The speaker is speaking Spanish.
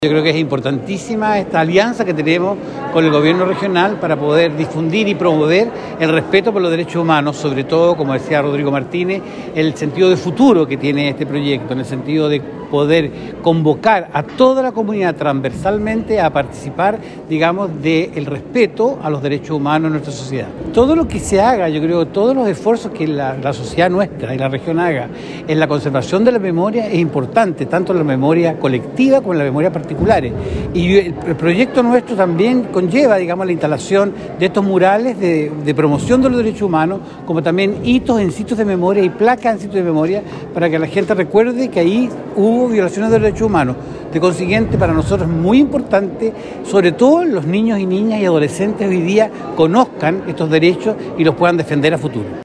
Yo creo que es importantísima esta alianza que tenemos con el gobierno regional para poder difundir y promover el respeto por los derechos humanos, sobre todo, como decía Rodrigo Martínez, el sentido de futuro que tiene este proyecto, en el sentido de poder convocar a toda la comunidad transversalmente a participar, digamos, del respeto a los derechos humanos en nuestra sociedad. Todo lo que se haga, yo creo, todos los esfuerzos que la sociedad nuestra y la región haga en la conservación de la memoria es importante, tanto en la memoria colectiva como en la memoria particular. Y el proyecto nuestro también conlleva, digamos, la instalación de estos murales de promoción de los derechos humanos, como también hitos en sitios de memoria y placas en sitios de memoria, para que la gente recuerde que ahí hubo violaciones de derechos humanos. De consiguiente, para nosotros es muy importante, sobre todo los niños y niñas y adolescentes hoy día conozcan estos derechos y los puedan defender a futuro.